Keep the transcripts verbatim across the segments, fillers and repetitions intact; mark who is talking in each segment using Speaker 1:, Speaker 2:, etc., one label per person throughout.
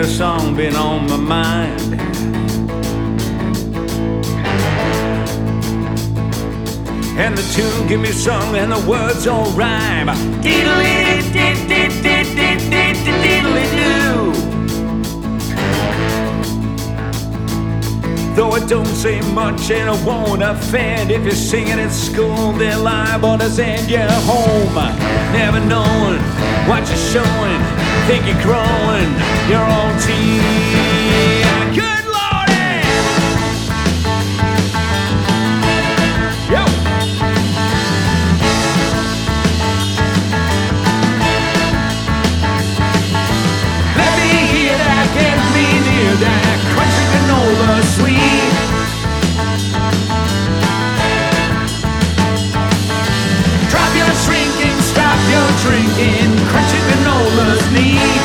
Speaker 1: a song been on my mind. And the tune can be sung and the words all rhyme. Diddly-diddly-diddly-diddly-doo. Though it don't say much and it won't offend, if you're singing at school, they're liable to send you home. Never knowing what you're showing, think you're growing your own teeth. Good Lordy! Yo! Let me hear that, get me near that crunchy granola sweet. Drop your shrinking, stop your drinking, crunchy granola's neat.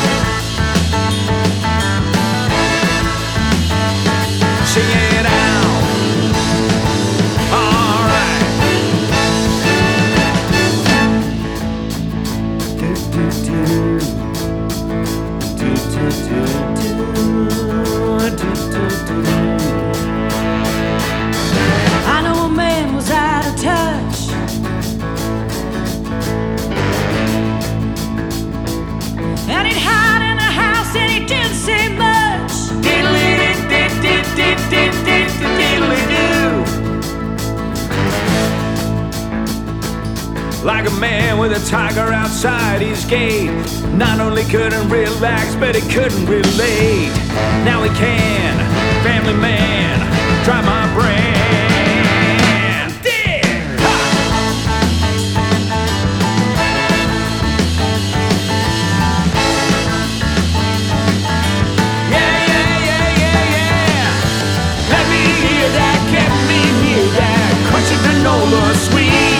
Speaker 1: Sing it out. All right. Do, do, do. Do, do, do, do. Do, do, do.
Speaker 2: I know a man was out of touch, and he'd hide in the house and he didn't say much.
Speaker 1: Diddly-diddly-diddly-diddly-doo. Like a man with a tiger outside his gate. Not only couldn't relax, but he couldn't relate. Now he can, family man, try my brain. Dig! Ha! Yeah, yeah, yeah, yeah, yeah. Let me hear that, get me near that crunchy granola sweet.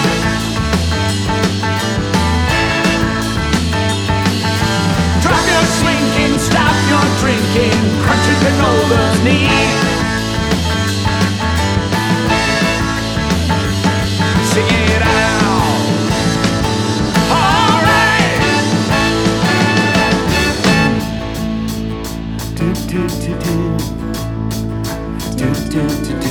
Speaker 1: Drop your slinking, stop your drinking, crunchy granola's neat. Sing it out. All right. Do do do do. Do do do do.